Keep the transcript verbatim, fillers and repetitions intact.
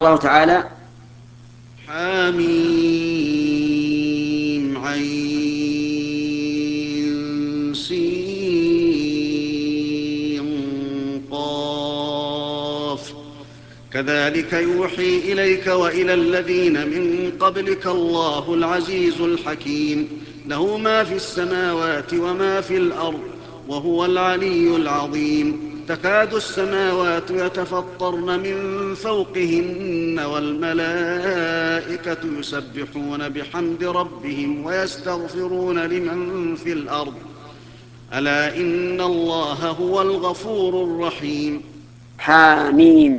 الله تعالى: حميم عين سين قاف كذلك يوحي إليك وإلى الذين من قبلك الله العزيز الحكيم له ما في السماوات وما في الأرض وهو العلي العظيم تكاد السماوات يتفطرن من فوقهن والملائكة يسبحون بحمد ربهم ويستغفرون لمن في الأرض ألا إن الله هو الغفور الرحيم. حاميم